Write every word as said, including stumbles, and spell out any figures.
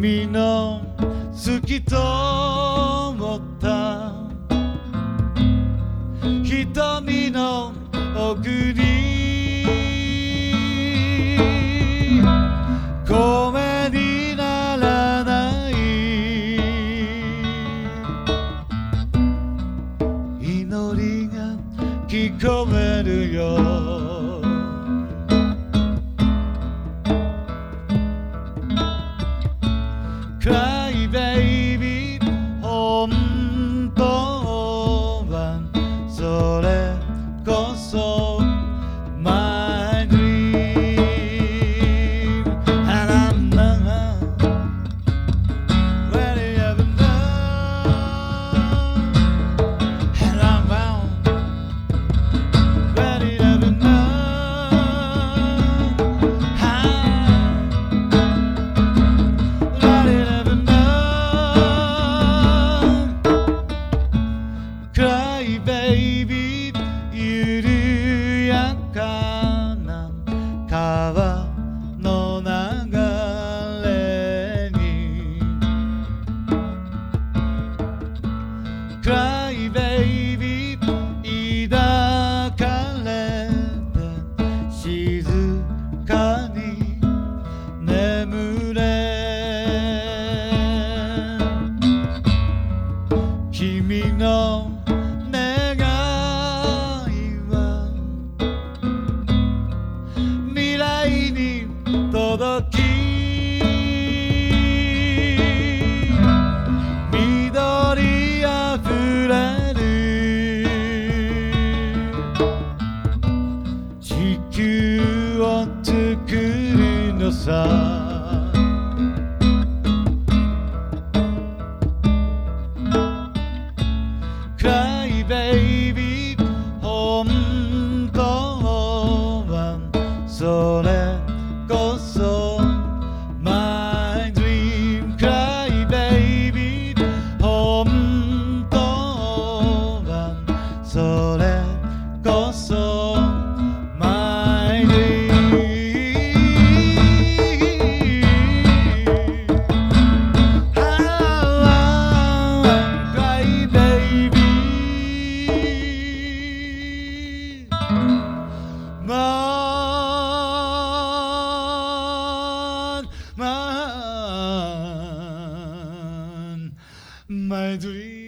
君の好きと思った瞳の奥に声にならない祈りが聞こえるよCry baby 本当はそれこそ My dream And I'm not ready ever know And I'm bound ready ever know Cry baby 緩やかな川の流れに Cry baby 抱かれて静かに眠れ君の届き緑あふれる地球を作るのさCry baby 本当はそれこそ My dream Cry baby 本当はそれこそ My dream Cry baby Man, man, my dream.